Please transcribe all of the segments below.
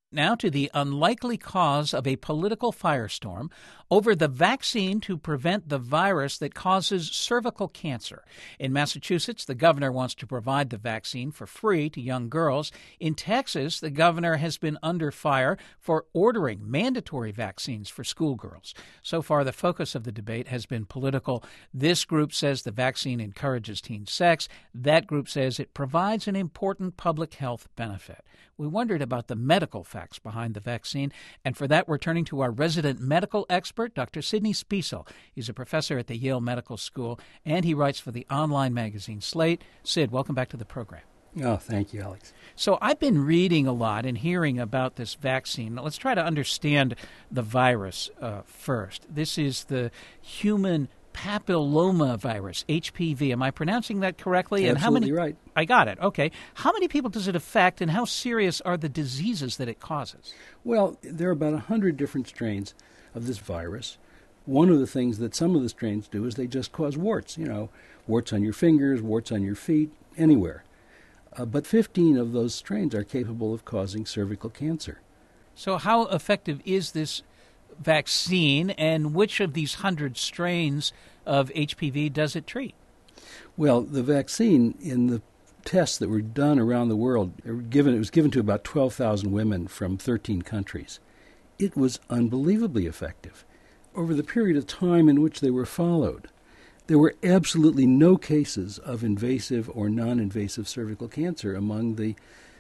Now to the unlikely cause of a political firestorm over the vaccine to prevent the virus that causes cervical cancer. In Massachusetts, the governor wants to provide the vaccine for free to young girls. In Texas, the governor has been under fire for ordering mandatory vaccines for schoolgirls. So far, the focus of the debate has been political. This group says the vaccine encourages teen sex. That group says it provides an important public health benefit. We wondered about the medical facts behind the vaccine, and for that we're turning to our resident medical expert, Dr. Sidney Spiessel. He's a professor at the Yale Medical School, and he writes for the online magazine Slate. Sid, welcome back to the program. Oh, thank you, Alex. So I've been reading a lot and hearing about this vaccine. Let's try to understand the virus first. This is the human papilloma virus, HPV. Am I pronouncing that correctly? Absolutely and how many? Right. I got it. Okay. How many people does it affect, and how serious are the diseases that it causes? Well, there are about 100 different strains of this virus. One of the things that some of the strains do is they just cause warts, warts on your fingers, warts on your feet, anywhere. But 15 of those strains are capable of causing cervical cancer. So how effective is this vaccine, and which of these 100 strains of HPV does it treat? Well, the vaccine, in the tests that were done around the world, it was given to about 12,000 women from 13 countries. It was unbelievably effective. Over the period of time in which they were followed, there were absolutely no cases of invasive or non-invasive cervical cancer among the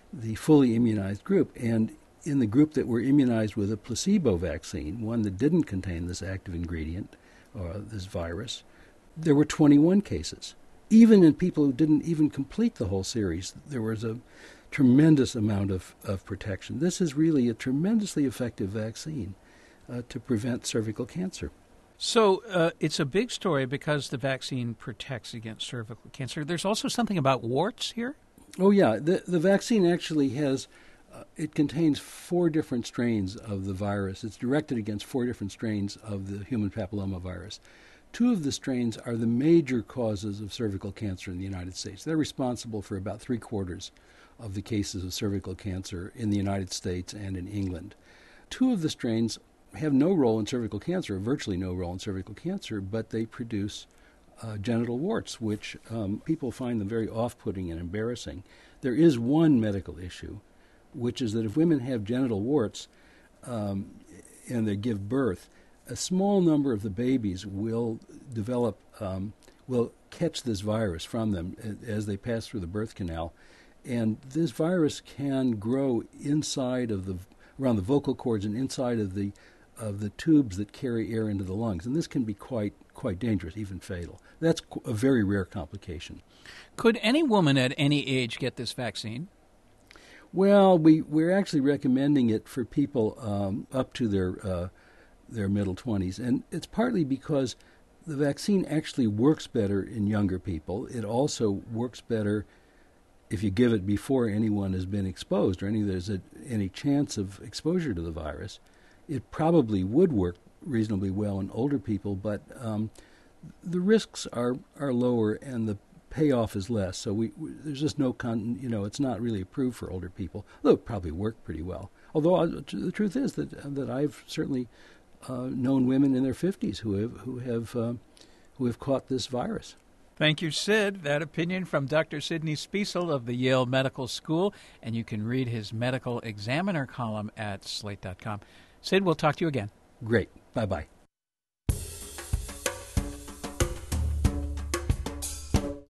fully immunized group. And in the group that were immunized with a placebo vaccine, one that didn't contain this active ingredient, or this virus, there were 21 cases. Even in people who didn't even complete the whole series, there was a tremendous amount of protection. This is really a tremendously effective vaccine to prevent cervical cancer. So it's a big story because the vaccine protects against cervical cancer. There's also something about warts here? Oh, yeah. The vaccine actually has, it contains 4 different strains of the virus. It's directed against 4 different strains of the human papillomavirus. 2 of the strains are the major causes of cervical cancer in the United States. They're responsible for about 3/4 of the cases of cervical cancer in the United States and in England. 2 of the strains have no role in cervical cancer, or virtually no role in cervical cancer, but they produce genital warts, which people find them very off-putting and embarrassing. There is one medical issue, which is that if women have genital warts and they give birth, a small number of the babies will catch this virus from them as they pass through the birth canal. And this virus can grow around the vocal cords and inside of the tubes that carry air into the lungs. And this can be quite dangerous, even fatal. That's a very rare complication. Could any woman at any age get this vaccine? Well, we're actually recommending it for people up to their middle 20s. And it's partly because the vaccine actually works better in younger people. It also works better if you give it before anyone has been exposed or there's any chance of exposure to the virus. It probably would work reasonably well in older people, but the risks are lower and the payoff is less. So there's just no it's not really approved for older people, though it probably worked pretty well. Although the truth is that I've certainly known women in their 50s who have caught this virus. Thank you, Sid. That opinion from Dr. Sidney Spiessel of the Yale Medical School, and you can read his Medical Examiner column at Slate.com. Sid, we'll talk to you again. Great. Bye-bye.